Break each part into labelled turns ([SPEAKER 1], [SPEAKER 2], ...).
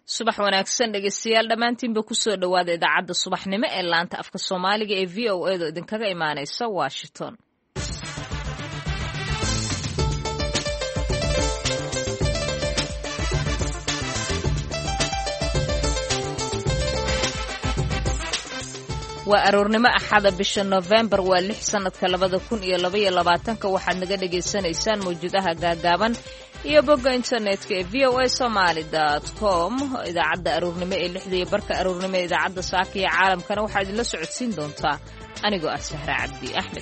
[SPEAKER 1] subax wanaagsan dhegeystayaal dhammaantiinba kusoo dhowaada idaacadda subaxnimo ee laanta afka soomaaliga ee v o edo idinkaga imaanaysa washington. waa aroornimo axada bisha November waa 6 sanadka 2022 waxaad naga dhageysanaysaan mawjadaha gaagaaban iyo bogga internetka ee voasomali.com. idaacadda aroornimo ee 6 barka aroornimo ee idaacadda saaka iyo caalamkana waxaa idinla socodsiin doontaa anigoo ah Sahra Cabdi Axmed.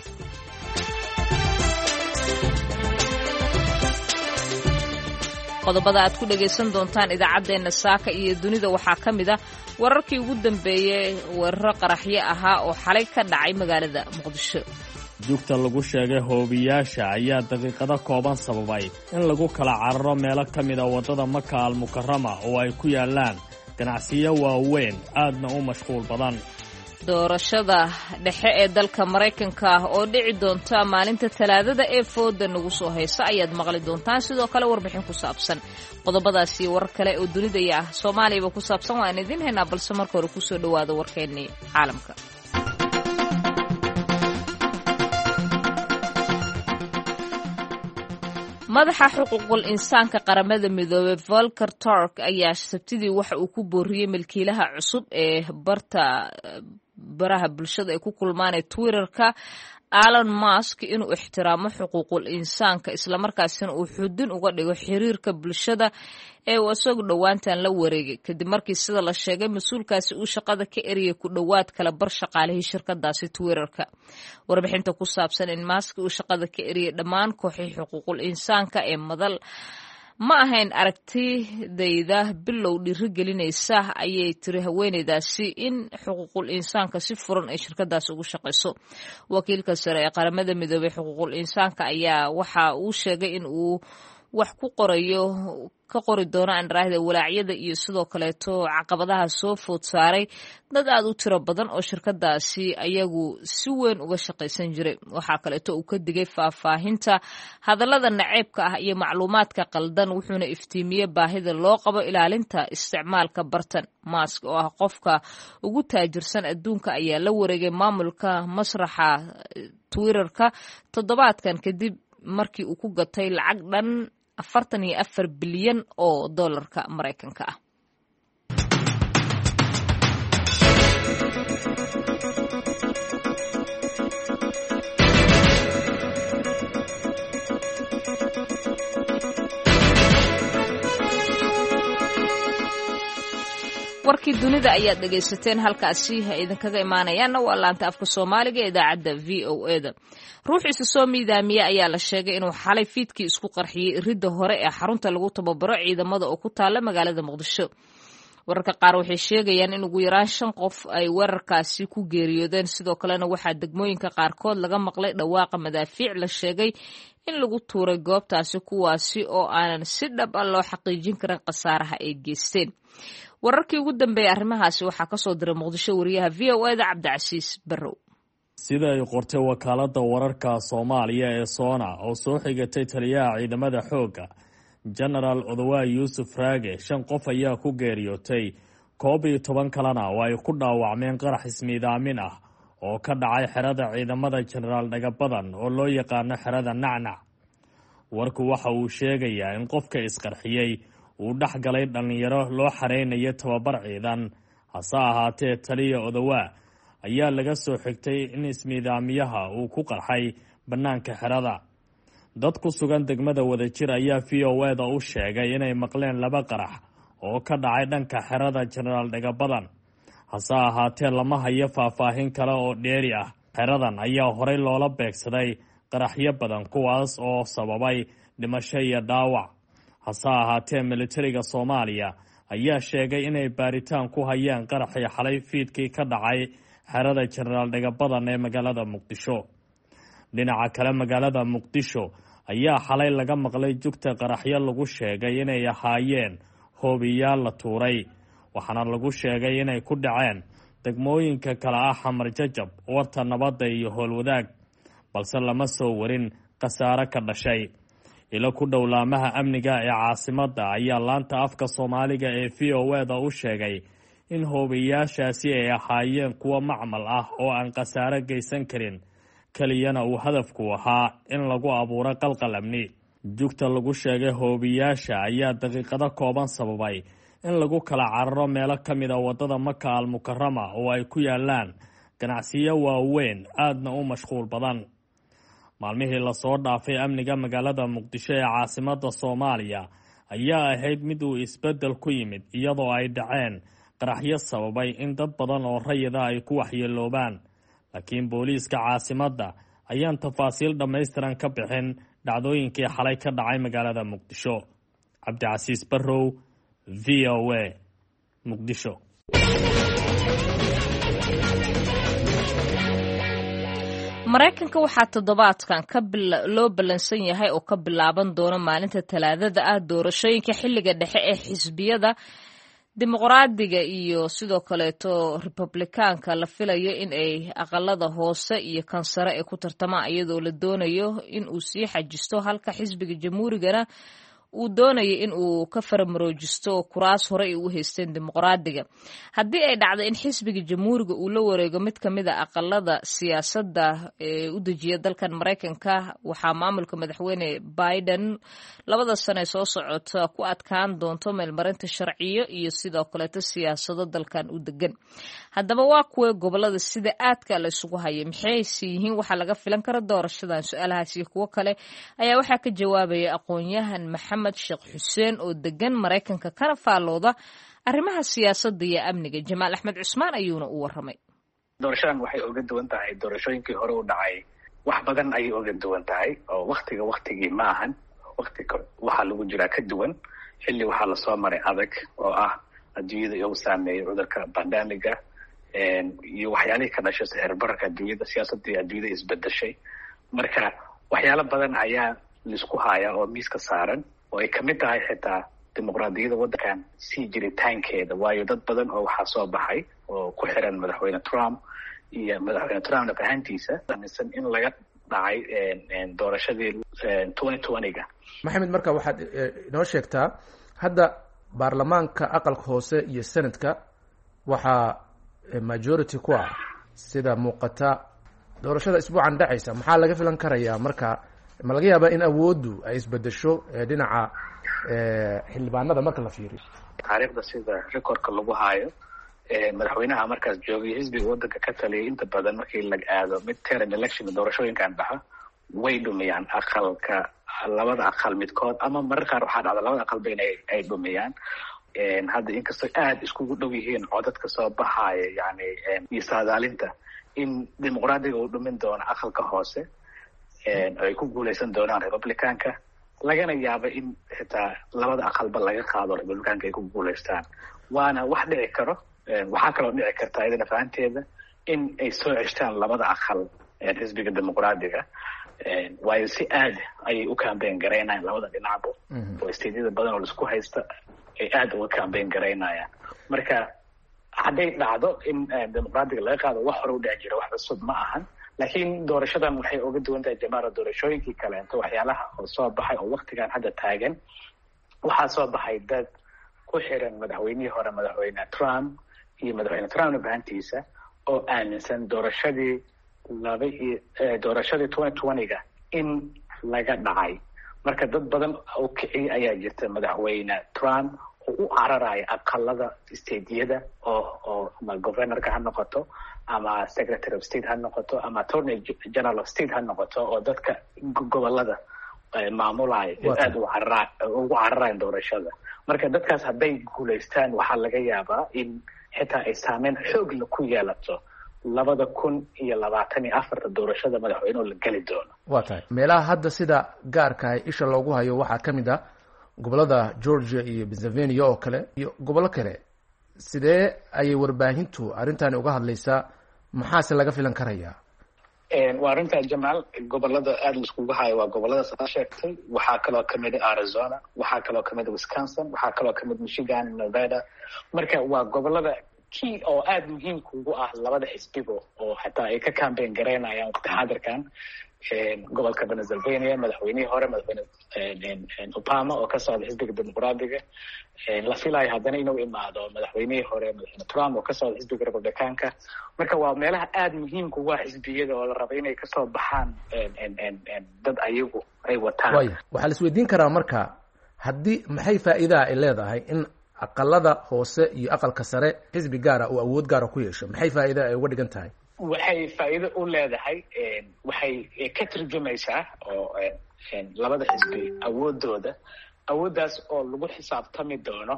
[SPEAKER 1] qodobada aad ku dhageysan doontaan idaacadeena saaka iyo dunida waxaa ka mid ah wararkii ugu dambeeyay weeraro qaraxyo ahaa oo xalay ka dhacay magaalada Muqdisho.
[SPEAKER 2] jugta lagu sheegay hoobiyaasha ayaa daqiiqado kooban sababay in lagu kala cararo meelo ka mid ah wadada Maka al-Mukarrama oo ay ku yaalaan ganacsiyo waaweyn aadna u mashquul badan.
[SPEAKER 1] doorashada dhexe ee dalka Mareykanka oo dhici doonta maalinta Talaadada ee fooda nagu soo haysa ayaad maqli doontaan, sidoo kale warbixin ku saabsan qodobadaas iyo warar kale oo dunida iyo Soomaaliya ku saabsan waan idin haynaa, balse marka hore ku soo dhawaada warkeennii caalamka. madaxa xuquuqul insaanka qaramada midoobay Volker Turk ayaa sabtidii waxa uu ku booriyay milkiilaha cusub ee baraha bulshada ay ku kulmaan ee Twitter-ka Elon Musk inuu ixtiraamo xuquuqul insaanka isla markaasina uu xudun uga dhigo xiriirka bulshada ee uu isagu dhawaantan la wareegay kadib markii sida la sheegay mas'uulkaasi uu shaqada ka eriyay ku dhawaad kala bar shaqaalihii shirkadaasi Twitter-ka. warbixinta ku saabsan in Musk uu shaqada ka eriyay dhammaan kooxihii xuquuqul insaanka ee madal ma ahayn aragtidayda bilow dhiirigelinaysa ayay tiri haweeneydaasi in xuquuqul insaanka si furan ay shirkadaas ugu shaqayso. wakiilka sare ee qaramada midoobay xuquuqul insaanka ayaa waxa uu sheegay in uu wax ka qori doono andaraahda walaacyada iyo sidoo kaleeto caqabadaha soo food saaray dad aad u tiro badan oo shirkadaasi ayagu si weyn uga shaqaysan jiray. waxaa kaleeto uu ka digay faahfaahinta hadallada naceebka ah iyo macluumaadka qaldan, wuxuuna iftiimiyey baahida loo qabo ilaalinta isticmaalka bartan. Musk oo ah qofka ugu taajirsan adduunka ayaa la wareegay maamulka masraxa Twitter-ka toddobaadkan kadib markii uu ku gatay lacag dhan 44 bilyan oo dollarka Mareykanka ah. warkii dunida ayaad dhagaysateen, halkaasi idinkaga imaanayaana waa laanta afka Soomaaliga ee idaacadda VOA-da. ruux isa soo miidaamiya ayaa la sheegay inuu xalay fiidkii isku qarxiyay ridda hore ee xarunta lagu tababaro ciidamada oo ku taala magaalada Muqdisho. wararka qaar waxay sheegayaan in ugu yaraan 5 qof ay weerarkaasi ku geeriyoodeen, sidoo kalena waxaa degmooyinka qaarkood laga maqlay dhawaaqa madaafiic la sheegay in lagu tuuray goobtaasi, kuwaasi oo aanan si dhab ah loo xaqiijin karin khasaaraha ay geysteen. wararkii ugu dambeeyay arrimahaasi waxaa ka soo diray Muqdisho wariyaha VOA-da Cabdicasiis Barrow.
[SPEAKER 2] sida ay qortay wakaaladda wararka Soomaaliya ee Soona oo soo xigatay taliyaha ciidamada xoogga General Odawaye Yuusuf Raage, 5 qof ayaa ku geeriyootay 11 kalena oo ay ku dhaawacmeen qarax ismiidaamin ah oo ka dhacay xerada ciidamada General Dhagabadan oo loo yaqaano xerada Nacnac. warku waxa uu sheegayaa in qofka isqarxiyay uu dhex galay dhalinyaro loo xareynayo tababar ciidan. hase ahaatee taliya Odawaye ayaa laga soo xigtay in ismiidaamiyaha uu ku qarxay bannaanka xerada. dad ku sugan degmada Wadajir ayaa VOA-da u sheegay inay maqleen 2 qarax oo ka dhacay dhanka xerada General Dhagabadan. hase ahaatee lama hayo faahfaahin kale oo dheeri ah. xeradan ayaa horey loola beegsaday qaraxyo badan kuwaas oo sababay dhimasho iyo dhaawac. hase ahaatee militariga Soomaaliya ayaa sheegay inay baaritaan ku hayaan qaraxii xalay fiidkii ka dhacay xerada General Dhagabadan ee magaalada Muqdisho. dhinaca kale magaalada Muqdisho ayaa xalay laga maqlay jugta qaraxyo lagu sheegay inay ahaayeen hoobiyaal la tuuray, waxaana lagu sheegay inay ku dhaceen degmooyinka kala ah Xamar Jajab, Warta Nabadda iyo Howlwadaag, balse lama soo warin khasaare ka dhashay. ilo ku dhow laamaha amniga ee caasimadda ayaa laanta afka soomaaliga ee VOA-da u sheegay in hoobiyaashaasi ay ahaayeen kuwo macmal ah oo aan khasaare geysan karin, keliyana uu hadafku ahaa in lagu abuuro qalqal amni. Jugta lagu sheegay hoobiyaasha ayaa daqiiqado kooban sababay in lagu kala cararo meelo ka mid a waddada Maka al-Mukarama oo ay ku yaalaan ganacsiyo waaweyn aadna u mashquul badan. Maalmihii lasoo dhaafay amniga magaalada Muqdisho ee caasimadda Soomaaliya ayaa ahayd mid uu isbeddel ku yimid, iyadoo ay dhaceen qaraxyo sababay in dad badan oo rayida ay ku waxyeeloobaan. Laakiin booliiska caasimadda ayaan tafaasiil dhammaystiran ka bixin dhacdooyinkii xalay ka dhacay magaalada Muqdisho. Cabdicasiis Barrow, VOA, Muqdisho.
[SPEAKER 1] Maraykanka waxaa toddobaadkan loo ballansan yahay oo ka bilaaban doona maalinta Talaadada ah doorashooyinka xilliga dhexe ee xisbiyada dimuqraadiga iyo sidoo kaleeto Republikaanka la filayo in ay aqalada hoose iyo kan sare ay ku tartamaan, iyadoo la doonayo in uu sii xajisto halka xisbiga jamhuurigana uu doonayo in uu ka faramaroojisto kuraas hore ay u haysteen dimuqraadiga. Haddii ay dhacdo in xisbiga jamhuuriga uu la wareego mid ka mid a aqalada siyaasadda ee u dejiya dalkan Maraykanka, waxaa maamulka madaxweyne Biden labada sano soo socota ku adkaan doonto meelmarinta sharciyo iyo sidoo kaleeto siyaasado dalkan u degan. Haddaba waa kuwa gobolada sida aadka la isugu hayay, maxayse yihiin waxa laga filan kara doorashadan? Su-aalahaas iyo kuwo kale ayaa waxaa ka jawaabaya aqoon-yahan Maxamed Sheekh Xuseen oo degan Maraykanka kana faalooda arrimaha siyaasadda iyo amniga. Jamaal Axmed Cusmaan ayuuna u warramay.
[SPEAKER 3] Doorashadan waxay uga duwan tahay doorashooyinkii hore u dhacay. Wax badan ayay uga duwan tahay oo waqtigii ma ahan. Waqtiga waxaa lagu jiraa ka duwan. Xilli waxaa lasoo maray adag oo ah adduunyada uu saameeyay cudurka pandemiga iyo waxyaalihii ka dhashay sicir bararka adduunyada, siyaasadda adduunyada isbedeshay. Marka waxyaalo badan ayaa lisku haya oo miiska saaran oo ay kamid tahay xitaa dimuqraadiyadda waddankan sii jiritaankeeda, waayo dad badan oo waxaa soo baxay oo ku xiran madaxweyne Trump iyo madaxweyne Trump ahaantiisa aaminsan in laga dhacay doorashadii 2020ga.
[SPEAKER 4] Maxamed, marka waxaad inoo sheegtaa hadda baarlamaanka aqalka hoose iyo senadka waxaa majority ku ah sida muuqata doorashada isbuucan dhacaysa. Maxaa laga filan karayaa marka? Ma laga yaabaa in awooddu ay isbedesho dhinaca xildhibaanada marka la fiiriyo?
[SPEAKER 3] Taariikhda sida recordka lagu hayo madaxweynaha markaas joogay xisbiga waddanka ka taliyay inta badan markii la aado midterm election doorashooyinkan dhaxa way dhumiyaan aqalka, labada aqal midkood, ama marar qaar waxaa dhacda labada aqalba in ay dhumiyaan. Hadda inkastoo aad iskugu dhow yihiin codadka soo baxaya yani iyo saadaalinta in dimuqraadiga uu dhumin doono aqalka hoose, ay ku guuleysan doonaan Republikaanka, lagana yaabo in xitaa labada aqalba laga qaado Republikaanka ay ku guuleystaan. Waana wax dhici karo. Waxaa kaloo dhici karta iyadana fahanteeda in ay soo ceshtaan labada aqal xisbiga dimuqraadiga, waayo si aad ayay u campaign garaynayaan labada dhinacba oo isteedyada badan oo laisku haysta ay aad uga campaign garaynayaan. Marka hadday dhacdo in dimuqraadiga laga qaado, wax hore u dhici jira, wax cusub ma ahan. Laakiin doorashadan waxay uga duwan tahay jamaara doorashooyinkii kaleento. Waxyaalaha oo soo baxay oo waqtigan hadda taagan, waxaa soo baxay dad ku xiran madaxweynihii hore, madaxweyne Trump iyo madaxweyne Trump ahaantiisa, oo aaminsan doorashadii 2020ga in laga dhacay. Marka dad badan oo kiciyay ayaa jirta madaxweyne Trump oo u cararaya aqalada isteediyada oo ama governorka ha noqoto ama secretary of state ha noqoto ama attorney general of state ha noqoto, oo dadka gobolada maamulaya aad ugu cararayaan doorashada. Marka dadkaas hadday guuleystaan, waxaa laga yaabaa in xitaa ay saameyn xoog la ku yeelato 2024 doorashada madaxweyne oo la geli doono.
[SPEAKER 4] Waa tahay meelaha hadda sida gaarka ah isha loogu hayo waxaa ka mid ah gobolada Georgia iyo Pennsylvania oo kale iyo gobollo kale. Sidee ayay warbaahintu arrintan uga hadlaysaa? Maxaase laga filan karayaa?
[SPEAKER 3] Waa arrinta Jamaal, gobolada aad la iskugu hayo waa gobolada soo sheegtay. Waxaa kaloo kamid ah Arizona, waxaa kaloo kamid ah Wisconsin, waxaa kaloo kamid Michigan, Nevada. Marka waa gobolada kii oo aad muhiimka ugu ah labada xisbigo oo xataa ay ka campaign garaynayaan waqti xaadirkan gobolka Pennsylvania madaxweynihii hore madaxweyne Obama oo ka socda xisbiga dimuqraadiga la filayo haddana inuu imaado madaxweynihii hore madaxweyne Trump oo ka socda xisbiga Republicaanka marka waa meelaha aad muhiimka ugu ah xisbiyada oo la rabo inay ka soo baxaan dad ayagu ay wataan
[SPEAKER 4] waxaa la isweydiin karaa marka haddii maxay faa'iidaha ay leedahay in aqalada hoose iyo aqalka sare xisbi gaara oo awood gaara ku yeesho maxay faa'iido ay uga dhigan tahay
[SPEAKER 3] waxay faa'iido u leedahay waxay ka tarjumaysaa oo labada xisbi awooddaas oo lagu xisaabtami doono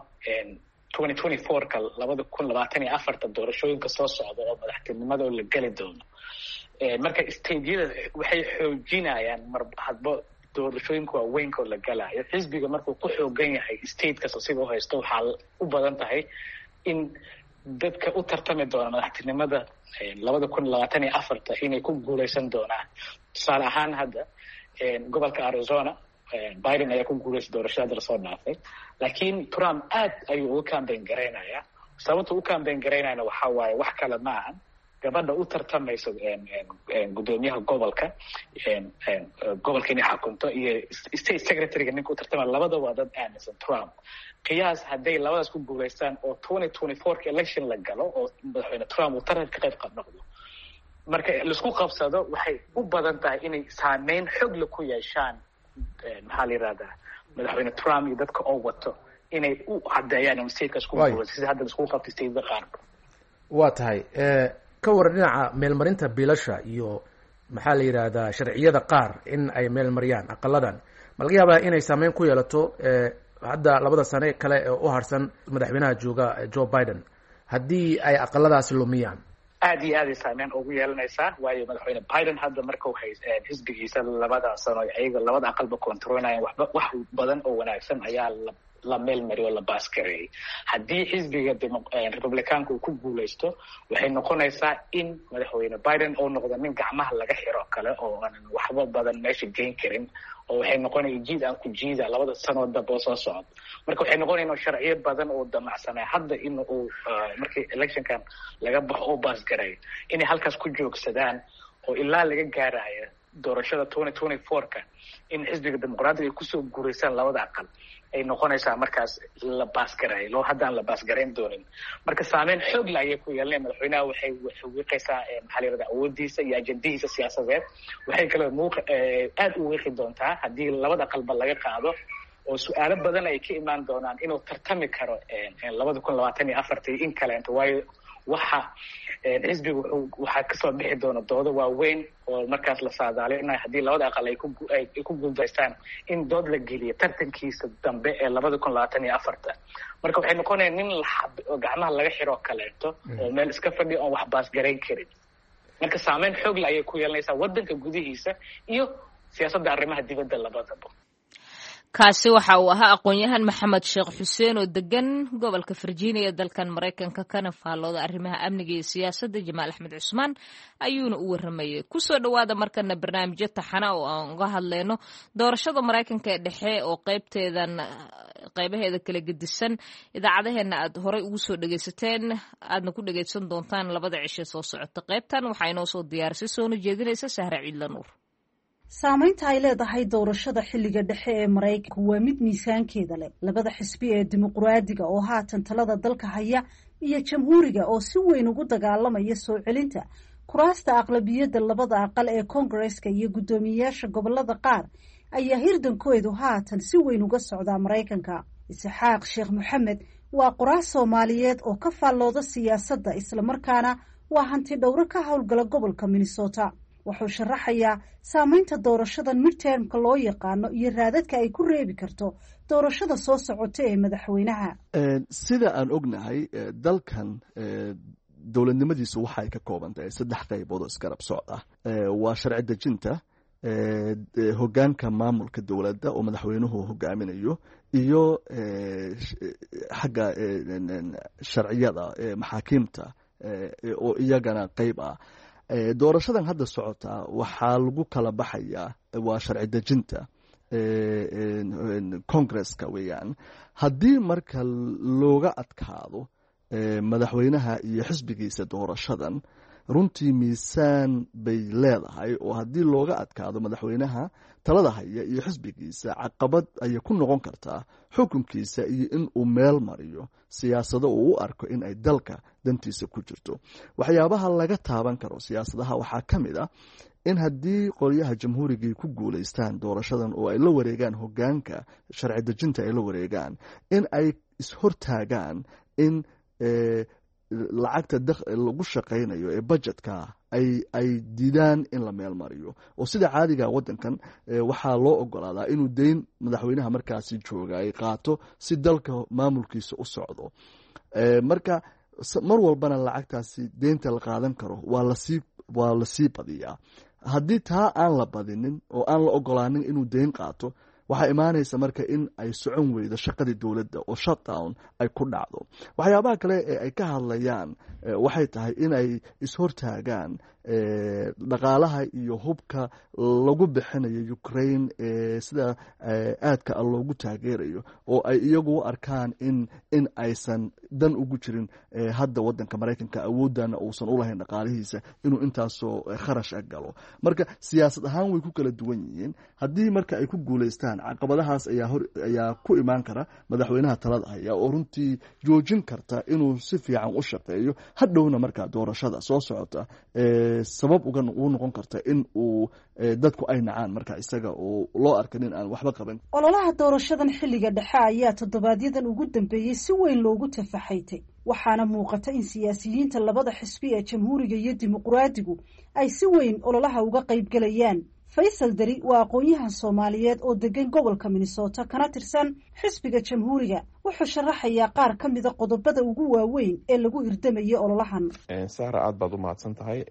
[SPEAKER 3] 2024ka 2024 doorashooyinka soo socda oo madaxtinimada oo la geli doono marka stateyada waxay xoojinayaan hadba doorashooyinka waaweynka oo la galayo xisbiga markuu ku xoogan yahay state kasta sida u haysto waxaa u badan tahay in dadka u tartami doona madaxtinimada 2024 inay ku guuleysan doonaan tusaale ahaan hadda gobolka Arizona Biden ayaa ku guuleystay doorashada lasoo dhaafay laakiin Trump aad ayuu uga campaign gareynayaa sababta uu campaign gareynayna waxaa waaye wax kale ma ahan gabadha u tartamayso gudoomiyaha gobolka inay xakunto iyo state secretary-ga ninka u tartamaya labada waa dad aaminsan Trump qiyaas hadday labadaas ku guuleystaan oo 2024 election la galo oo madaxweyne Trump uu tartan ka qayb noqdo marka laisku qabsado waxay u badan tahay inay saameyn xoog leh ku yeeshaan maxaa la yiraahdaa madaxweyne Trump iyo dadka oo wato inay u cadeeyaan in statekaas ku guuleystaan sida hadda laisku qabtay stateka qaar
[SPEAKER 4] waa tahay ka waran dhinaca meelmarinta biilasha iyo maxaa la yiraahdaa sharciyada qaar in ay meelmariyaan aqaladan ma laga yaabaa inay saameyn ku yeelato hadda labada sane kale ee u harsan madaxweynaha jooga Joe Biden haddii ay aqaladaasi lumiyaan
[SPEAKER 3] aad iyo aad ay saameyn ugu yeelanaysaa waayo madaxweyne Biden hadda markuu xisbigiisa labada sano ayaga labada aqalba kontroolayaan wax badan oo wanaagsan ayaa la meel mariyo la baaskareeyay haddii xisbiga Republicaanka uu ku guuleysto waxay noqonaysaa in madaxweyne Biden uu noqdo nin gacmaha laga xiro kale oo aan waxba badan meesha geyn karin oo waxay noqonaysaa jiid aan ku jiida labada sano daba soo socod marka waxay noqonaysaa sharciyo badan oo damacsanay hadda in uu markii electionkan laga baxo oo baaskareeyo inay halkaas ku joogsadaan oo ilaa laga gaarayo doorashada 2024ka in xisbiga dimuqraadiga ay kusoo guuleystaan labada aqal ay noqonaysaa markaas la baaskareeyo loo haddaan la baaskareyn doonin marka saameyn xoog leh ayay ku yeelanayaan madaxweynaha waxay wiiqaysaa maxaa la yirahdaa awoodiisa iyo ajandihiisa siyaasadeed waxay kale aad u wiiqi doontaa haddii labada aqalba laga qaado oo su-aalo badan ay ka imaan doonaan inuu tartami karo 2024 in kaleento waayo waxa xisbigu waxaa kasoo bixi doona doodo waaweyn oo markaas la saadaalinayo haddii labada aqal ay ku guuldaystaan in dood la geliyo tartankiisa dambe ee 2024 marka waxay noqonayaan nin gacmaha laga xiro kaleeto oo meel iska fadhiya oon wax baasgarayn karin marka saameyn xoog leh ayay ku yeelanaysaa waddanka gudihiisa iyo siyaasadda arrimaha dibadda labadaba
[SPEAKER 1] kaasi waxa uu ahaa aqoon-yahan maxamed sheekh xuseen oo degan gobolka Virginia dalkan Mareykanka kana faallooda arrimaha amniga iyo siyaasadda Jamaal Axmed Cusmaan ayuuna u waramayay kusoo dhawaada markana barnaamijyo taxana oo aan uga hadleyno doorashada Mareykanka ee dhexe oo qaybaheeda kala gedisan idaacadaheena aad horey ugu soo dhageysateen aadna ku dhageysan doontaan labada cisho soo socota qaybtan waxaa inoo soo diyaarisay soona jeedinaysa Sahra Ciidla Nuur
[SPEAKER 5] saamaynta ay leedahay doorashada xilliga dhexe ee Mareykanka waa mid miisaankeeda leh labada xisbi ee dimuqraadiga oo haatan talada dalka haya iyo jamhuuriga oo si weyn ugu dagaalamaya soo celinta kuraasta aqlabiyadda labada aqal ee Congress-ka iyo guddoomiyayaasha gobolada qaar ayaa hirdankoodu haatan si weyn uga socda Mareykanka Isxaaq Sheekh Maxamed waa qoraal Soomaaliyeed oo ka faallooda siyaasadda isla markaana waa hanti dhowr ka howlgala gobolka Minnesota wuxuu sharaxayaa saamaynta doorashadan midtermka loo yaqaano iyo raadadka ay ku reebi karto doorashada soo socota ee madaxweynaha
[SPEAKER 6] sida aan ognahay dalkan dowladnimadiisu waxay ka kooban tahay 3 qaybood oo isgarab socda waa sharci dejinta hoggaanka maamulka dowladda oo madaxweynuhu hogaaminayo iyo xagga sharciyada maxaakiimta oo iyagana qayb ah doorashadan hadda socota waxaa lagu kala baxayaa waa sharci dejinta Congress-ka weeyaan haddii marka looga adkaado madaxweynaha iyo xisbigiisa doorashadan runtii miisaan bay leedahay oo haddii looga adkaado madaxweynaha talada haya iyo xisbigiisa caqabad ayay ku noqon kartaa xukunkiisa iyo in uu meel mariyo siyaasado uu u arko in ay dalka dantiisa ku jirto. waxyaabaha laga taaban karo siyaasadaha waxaa ka mid ah in haddii qolyaha jamhuurigii ku guulaystaan doorashadan oo ay la wareegaan hogaanka sharci dejinta ay la wareegaan, in ay ishortaagaan in lacagta lagu shaqaynayo ee budgetka ay diidaan in la meel mariyo. oo sida caadiga wadankan waxaa loo ogolaadaa inuu deyn madaxweynaha markaasi jooga ay qaato si dalka maamulkiisa u socdo. marka mar walbana lacagtaasi deynta la qaadan karo waa lasii badiyaa. haddii taa aan la badinin oo aan la ogolaanin inuu deyn qaato, waxaa imaanaysa marka in ay socon weydo shaqadii dowladda oo shutdown ay ku dhacdo. waxyaabaha kale ee ay ka hadlayaan waxay tahay in ay ishortaagaan dhaqaalaha iyo hubka lagu bixinayo Ukraine sida aadka loogu taageerayo, oo ay iyagu u arkaan in aysan dan ugu jirin hadda wadanka Mareykanka awoodana uusan u lahayn dhaqaalihiisa inuu intaasoo kharash galo. marka siyaasad ahaan way ku kala duwan yihiin. haddii marka ay ku guulaystaan, caqabadahaas ayaa ku imaan kara madaxweynaha talada haya oo runtii joojin karta inuu si fiican u shaqeeyo. hadhowna markaa doorashada soo socota sabab ugu noqon karta in uu dadku ay nacaan marka isaga oo loo arkan in aan waxba qaban.
[SPEAKER 5] ololaha doorashadan xilliga dhexe ayaa toddobaadyaddan ugu dambeeyey si weyn loogu tafaxaytay, waxaana muuqata in siyaasiyiinta labada xisbi ee jamhuuriga iyo dimuqraadigu ay si weyn ololaha uga qaybgelayaan. Faysal Dari waa aqoon-yahan Soomaaliyeed oo degan gobolka Minnesota kana tirsan xisbiga jamhuuriga. wuxuu sharaxayaa qaar ka mida qodobada ugu waaweyn ee lagu hirdamayo ololahan.
[SPEAKER 7] Sara, aad baad u mahadsan tahay.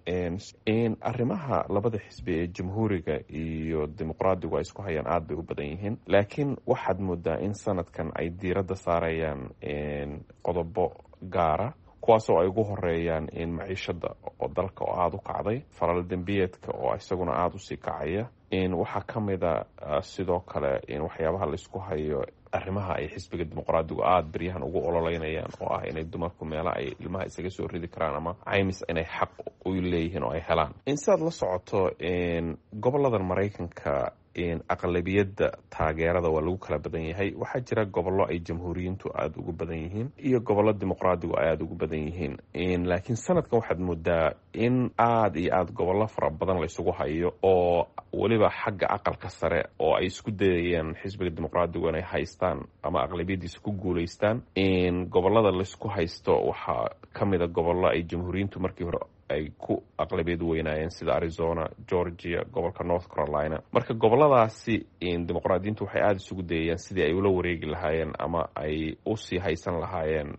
[SPEAKER 7] arrimaha labada xisbi ee jamhuuriga iyo dimuqraadigu ay isku hayaan aad bay u badan yihiin, laakiin waxaad moodaa in sanadkan ay diiradda saarayaan qodobo gaara, kuwaasoo ay ugu horeeyaan in maciishada oo dalka oo aada u kacday, falal dembiyeedka oo isaguna aada usii kacaya. waxaa ka mida sidoo kale in waxyaabaha laisku hayo arrimaha ay xisbiga dimuqraadigu aada beryahan ugu ololeynayaan oo ah inay dumarku meela ay ilmaha isaga soo ridi karaan ama caymis inay xaq u leeyihiin oo ay helaan. sidaad la socoto goboladan Maraykanka aqlabiyadda taageerada waa lagu kala badan yahay. waxaa jira gobollo ay jamhuuriyiintu aada ugu badan yihiin iyo gobollo dimuqraadigu ay aada ugu badan yihiin. laakiin sanadkan waxaad moodaa in aada iyo aada gobollo fara badan laysugu hayo oo weliba xagga aqalka sare oo ay isku dayayaan xisbiga dimuqraadigu inay haystaan ama aqlabiyadiisa ku guulaystaan. gobollada laysku haysto waxaa ka mida gobollo ay jamhuuriyiintu markii hore ay ku aqlabiyad weynaayeen sida Arizona, Georgia, gobolka North Carolina. marka goboladaasi dimuqraadiyiintu waxay aada isugu dayayaan sidii ay ula wareegi lahaayeen ama ay usii haysan lahaayeen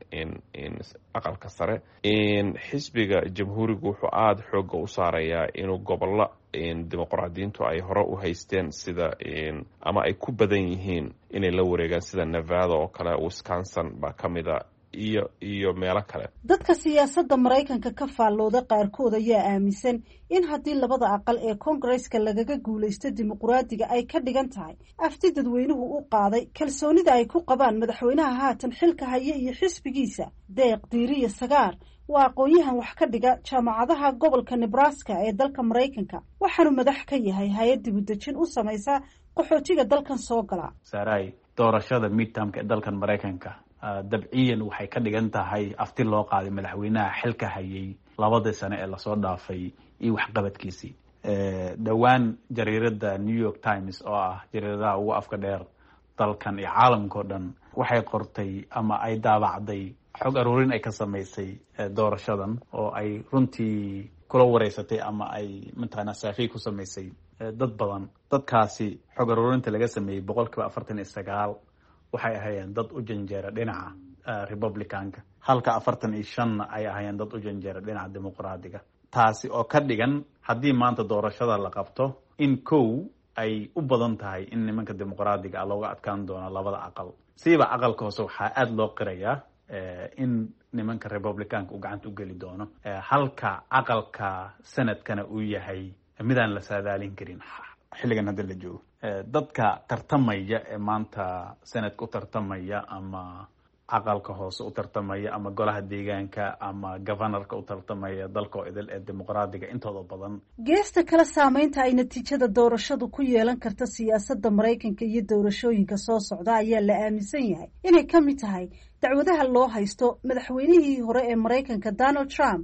[SPEAKER 7] aqalka sare. xisbiga jamhuurigu wuxuu aada xooga u saarayaa inuu gobollo dimuqraadiyiintu ay hore u haysteen sida ama ay ku badan yihiin inay la wareegaan sida Nevada oo kale, Wisconsin baa ka mida iyo meelo kale. dadka
[SPEAKER 5] siyaasadda Maraykanka ka faallooda qaarkood ayaa aaminsan in haddii labada aqal ee Koongareeska lagaga guulaysto dimuqraadiga ay ka dhigan tahay afti dadweynuhu u qaaday kalsoonida ay ku qabaan madaxweynaha haatan xilka haya iyo xisbigiisa. Deeq Diiriye Sagaar waa aqoon-yahan wax ka dhiga jaamacadaha gobolka Nebraska ee dalka Maraykanka, waxaanu madax ka yahay hay'ad dibudejin u samaysa qaxootiga dalkan soo gala.
[SPEAKER 8] Saray, doorashada midtermka ee dalkan Maraykanka dabciyan waxay ka dhigan tahay afti loo qaaday madaxweynaha xilka hayay 2 sano ee lasoo dhaafay iyo waxqabadkiisii. dhowaan jariirada New York Times oo ah jariiradaha ugu afka dheer dalkan iyo caalamka oo dhan waxay qortay ama ay daabacday xog aruurin ay ka samaysay doorashadan oo ay runtii kula wareysatay ama ay mataqaanaa saafi ku samaysay dad badan. dadkaasi xog aruurinta laga sameeyay 49% waxay ahaayeen dad u janjeera dhinaca Republicanka, halka 45 ay ahaayeen dad u janjeera dhinaca dimuqraadiga. taasi oo ka dhigan haddii maanta doorashada la qabto in kow ay u badan tahay in nimanka dimuqraadiga looga adkaan doono labada aqal. siiba aqalka hoose waxaa aada loo qirayaa in nimanka Republicanka uu gacanta u geli doono, halka aqalka sanadkana uu yahay midaan la saadaalin karin xilligan hadda la joogo. dadka tartamaya ee maanta sanadka u tartamaya ama aqalka hoose u tartamaya ama golaha deegaanka ama governorka u tartamaya dalka oo idil ee dimuqraadiga intooda badan.
[SPEAKER 5] geesta kale saameynta ay natiijada doorashadu ku yeelan karta siyaasadda maraykanka iyo doorashooyinka soo socda ayaa la aaminsan yahay inay ka mid tahay dacwadaha loo haysto madaxweynihii hore ee maraykanka Donald Trump.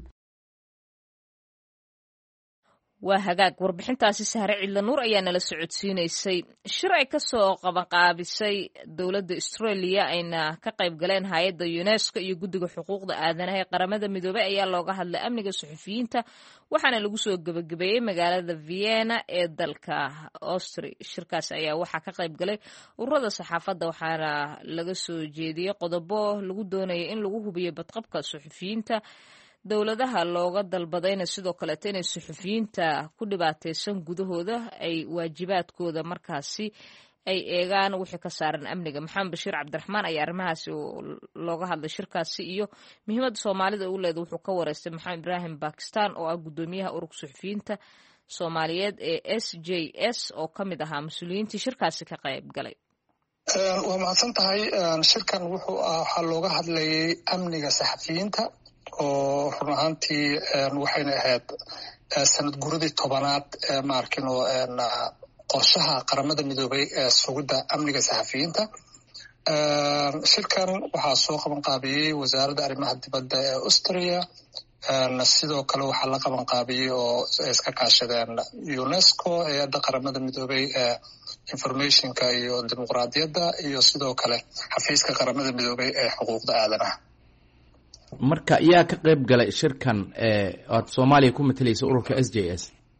[SPEAKER 1] waa hagaag warbixintaasi Sahre Cidla Nuur ayaa nala socodsiinaysay. shir ay ka soo qabanqaabisay dowladda Australia ayna ka qayb galeen hay'adda UNESCO iyo guddiga xuquuqda aadanaha ee qaramada midoobay ayaa looga hadlay amniga suxufiyiinta waxaana lagu soo gabagabeeyey magaalada Vienna ee dalka Austria. shirkaas ayaa waxaa ka qayb galay ururada saxaafadda waxaana laga soo jeediyey qodobo lagu doonayay in lagu hubiyo badqabka suxufiyiinta. dowladaha looga dalbadayna sidoo kaleeto inay suxufiyiinta ku dhibaataysan gudahooda ay waajibaadkooda markaasi ay eegaan wixii ka saaran amniga. maxamed bashiir cabdiraxmaan ayaa arrimahaasi looga hadlay shirkaasi iyo muhiimadda soomaalida u leeda wuxuu ka wareystay maxamed ibraahim bakistan oo ah guddoomiyaha ururka suxufiyiinta soomaaliyeed ee SJS oo ka mid ahaa mas-uuliyiintii shirkaasi ka qayb galay.
[SPEAKER 9] waa mahadsan tahay. shirkan waxaa looga hadlayay amniga saxafiyiinta oo run ahaantii waxayna ahayd sanad guradii 10aad maarkino qorshaha qaramada midoobay ee sugidda amniga saxafiyiinta. shirkan waxaa soo qaban qaabiyey wasaaradda arrimaha dibadda ee Austria. sidoo kale waxaa la qaban qaabiyey oo iska kaashadeen UNESCO hay'adda qaramada midoobay ee informationka iyo dimuqraadiyadda iyo sidoo kale xafiiska qaramada midoobay ee xuquuqda aadanaha.
[SPEAKER 10] marka yaa ka qayb galay shirkan aad Soomaaliya ku matalaysa ururka SJS?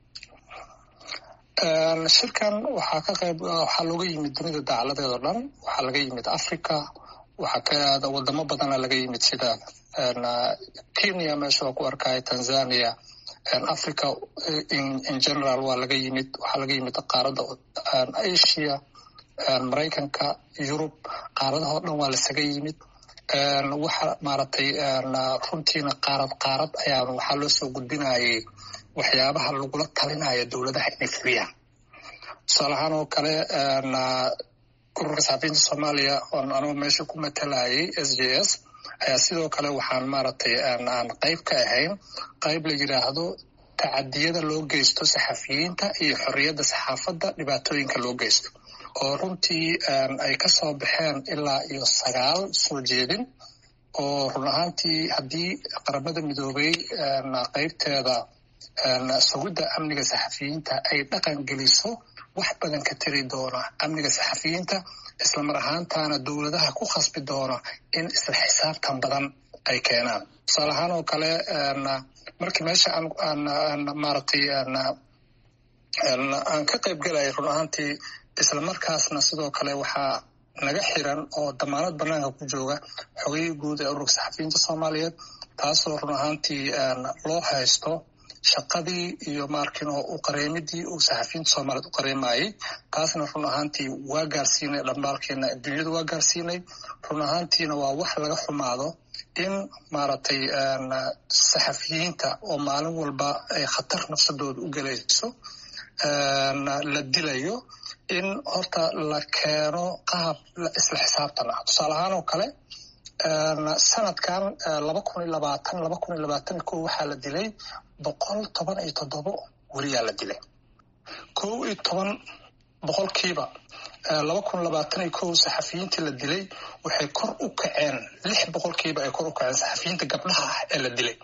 [SPEAKER 9] shirkan waxaa looga yimid dunida dacaladeeda dhan. waxaa laga yimid Africa, waxaa wadamo badana laga yimid sida Kenya meesha waa ku arkaya, Tanzania, Africa in general waa laga yimid. waxaa laga yimid qaaradda Asia, Maraykanka, Yurub, qaaradaha oo dhan waa lasaga yimid. waxa maaragtay runtiina qaarad ayaa waxaa loo soo gudbinayay waxyaabaha lagula talinaya dowladaha inay fuliyaan. tusaale ahaan oo kale ururka saxafiyiinta Soomaaliya oon anoo meesha ku matalayay SJS ayaa sidoo kale waxaan maaragtay aan qayb ka ahayn qayb la yiraahdo tacadiyada loo geysto saxafiyiinta iyo xorriyadda saxaafadda dhibaatooyinka loo geysto oo runtii ay ka soo baxeen ilaa iyo 9 soo jeedin oo run ahaantii haddii qaramada midoobay qaybteeda sugidda amniga saxafiyiinta ay dhaqan geliso wax badan ka tiri doona amniga saxafiyiinta isla mar ahaantaana dowladaha ku khasbi doona in isla xisaabtan badan ay keenaan. tusaale ahaan oo kale markii meesha aan maaragtay aan ka qayb galay run ahaantii isla markaasna sidoo kale waxaa naga xiran oo damaanad banaanka ku jooga xogayihii guud ee ururka saxafiyiinta Soomaaliyeed, taasoo run ahaantii loo haysto shaqadii iyo maarkino u qareemidii uu saxafiyiinta Soomaaliyeed u qareemayay. taasna run ahaantii waa gaarsiinay dhamaalkeena adduunyada waa gaarsiinay. run ahaantiina waa wax laga xumaado in maaragtay saxafiyiinta oo maalin walba ay khatar nafsadooda u galayso la dilayo in horta la keeno qaab isla xisaabtan ah. tusaale ahaan oo kale sanadkan 2020 waxaa la dilay 117 wariyaa la dilay. 11 boqolkiiba 2021 saxafiyiintii la dilay waxay kor u kaceen 6 boqolkiiba ay kor u kaceen saxafiyiinta gabdhaha ah ee la dilay.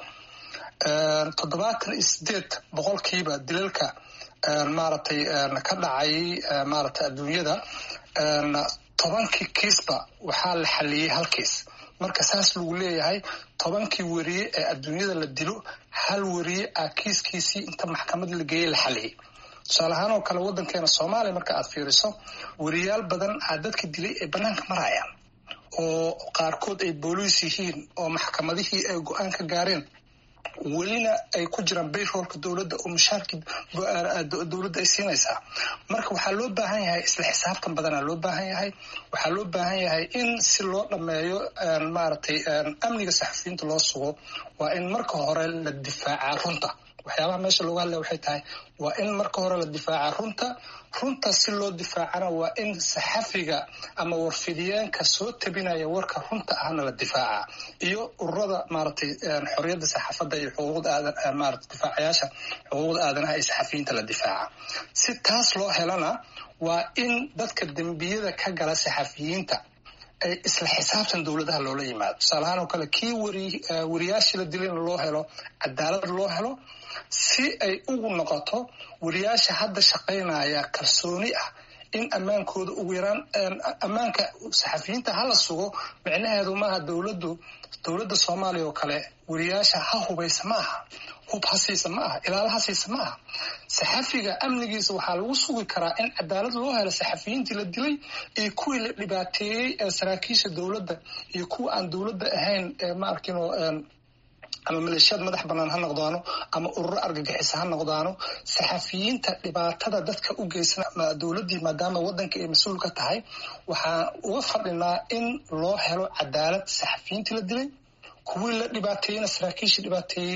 [SPEAKER 9] 78 boqolkiiba dilalka maaragtay ka dhacay maaragtay adduunyada 10 kiisba waxaa la xaliyey 1 kiis. marka saas lagu leeyahay 10 wariye ee adduunyada la dilo 1 wariye kiiskiisii inta maxkamad la geeyey la xaliyey. tusaale ahaan oo kale waddankeena Soomaaliya marka aad fiiriso wariyaal badan dadka dilay ee banaanka marayaan oo qaarkood ay booliis yihiin oo maxkamadihii ay go'aan ka gaareen welina ay ku jiraan bayroolka dowladda oo mushaarkii dowladda ay siinaysaa. marka waxaa loo baahan yahay isla xisaabtan badanaa loo baahan yahay. waxaa loo baahan yahay in si loo dhammeeyo maaragtay amniga saxafiyiinta loo sugo waa in marka hore la difaacaa runta waxyaabaha meesha looga hadlaya waxay tahay waa in marka hore la difaaca runta si loo difaacana waa in saxafiga ama warfidiyeenka soo tabinaya warka runta ahna la difaaca iyo ururada maaragtay xorriyadda saxaafadda iyo xuquuqda aadan maaragtay difaacayaasha xuquuqda aadanaha iyo saxafiyiinta la difaaca si taas loo helana waa in dadka dembiyada ka gala saxafiyiinta ay isla xisaabtan dowladaha loola yimaado tusaale ahaan oo kale kii wariyaashii la dilayna loo helo cadaalad loo helo si ay ugu noqoto wariyaasha hadda shaqaynaya kalsooni ah in ammaankooda ugu yaraan ammaanka saxafiyiinta hala sugo micnaheedu maaha dowladda Soomaaliya oo kale wariyaasha ha hubaysa maaha hub hasiisa maaha ilaala hasiisa maaha saxafiga amnigiisa waxaa lagu sugi karaa in cadaalad loo helo saxafiyiintii la dilay iyo kuwii la dhibaateeyey ee saraakiisha dowladda iyo kuwa aan dowladda ahayn ma arkino ama maleeshiyad madax bannaan ha noqdaano ama ururo argagixisa ha noqdaano saxafiyiinta dhibaatada dadka u geysan dowladdii maadaama waddanka ay mas-uul ka tahay waxaan uga fadhinaa in loo helo cadaalad saxafiyiintii la dilay kuwii la dhibaateeyeyna saraakiishii dhibaateeyey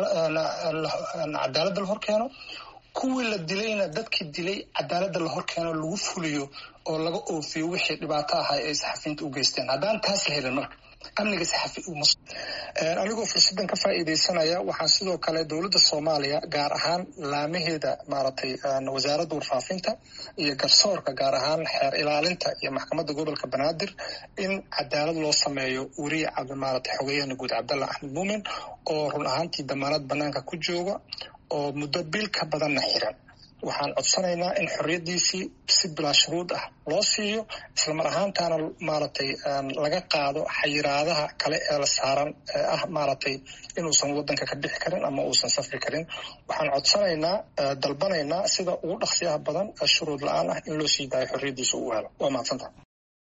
[SPEAKER 9] cadaaladda la horkeeno kuwii la dilayna dadkii dilay cadaaladda la horkeeno lagu fuliyo oo laga oofiyo wixii dhibaato ahaa ay saxafiyiinta u geysteen haddaan taas la helin marka amniga saxafi anigoo fursadan ka faa'iidaysanaya waxaan sidoo kale dowladda Soomaaliya gaar ahaan laamaheeda maaragtay wasaaradda warfaafinta iyo garsoorka gaar ahaan xeer ilaalinta iyo maxkamadda gobolka Banaadir in cadaalad loo sameeyo wariye maaragtay xogeeyana guud Cabdalla Axmed Muumin oo run ahaantii damaanad banaanka ku jooga oo muddo bil ka badanna xiran waxaan codsanaynaa in xorriyadiisii si bilaa shuruud ah loo siiyo isla mar ahaantaana maaragtay laga qaado xayiraadaha kale ee la saaran ah maaragtay inuusan waddanka ka bixi karin ama uusan safri karin waxaan codsanaynaa dalbanaynaa sida ugu dhaqsiyaha badan shuruud la-aan ah in loo sii daayo xorriyadiisa uu helo waa mahadsantaha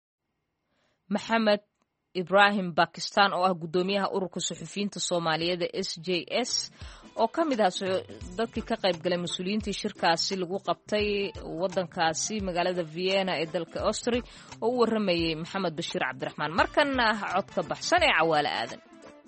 [SPEAKER 1] maxamed ibraahim bakistan oo ah guddoomiyaha ururka suxufiyiinta Soomaaliyeed SJS oo ka mid ah dadkii ka qayb galay mas'uuliyiintii shirkaasi lagu qabtay waddankaasi magaalada Vienna ee dalka Austria oo u waramayay Maxamed Bashiir Cabdiraxmaan markana codka baxsan ee Cawaale Aadan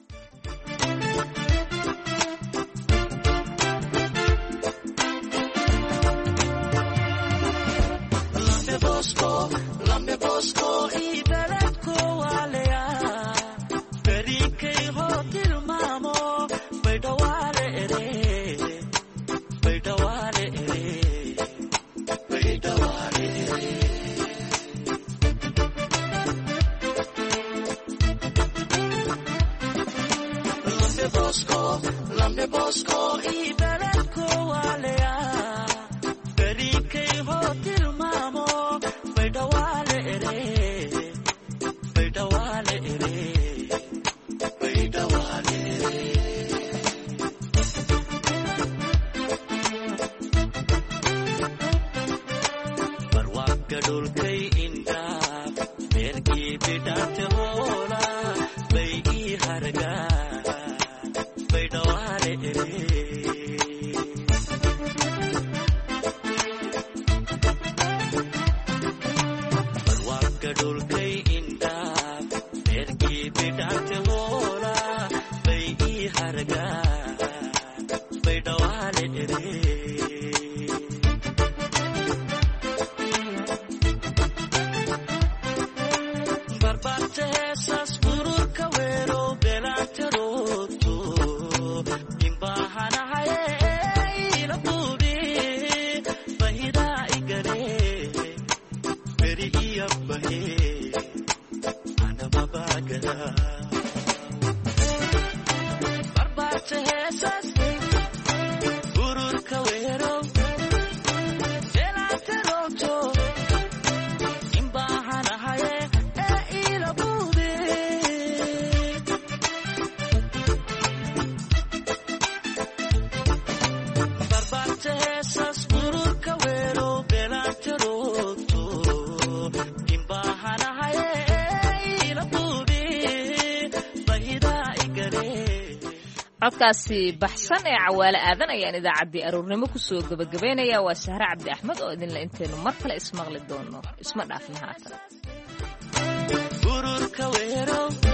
[SPEAKER 1] codkaasi baxsan ee Cawaale Aadan ayaan idaacaddii aroornimo ku soo gabagabeynaya waa Sahra Cabdi Axmed oo idinla inteenu mar kale ismaqli doono isma dhaafin haatan